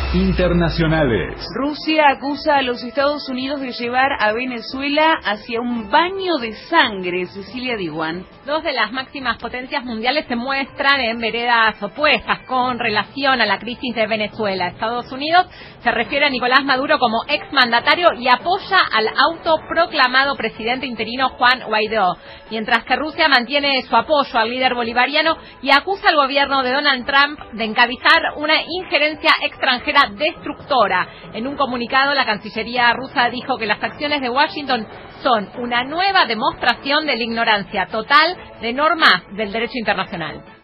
Internacionales. Rusia acusa a los Estados Unidos de llevar a Venezuela hacia un baño de sangre. Cecilia Diwan. Dos de las máximas potencias mundiales se muestran en veredas opuestas con relación a la crisis de Venezuela. Estados Unidos se refiere a Nicolás Maduro como exmandatario y apoya al autoproclamado presidente interino Juan Guaidó, mientras que Rusia mantiene su apoyo al líder bolivariano y acusa al gobierno de Donald Trump de encabezar una injerencia extranjera destructora. En un comunicado, la Cancillería rusa dijo que las acciones de Washington son una nueva demostración de la ignorancia total de normas del derecho internacional.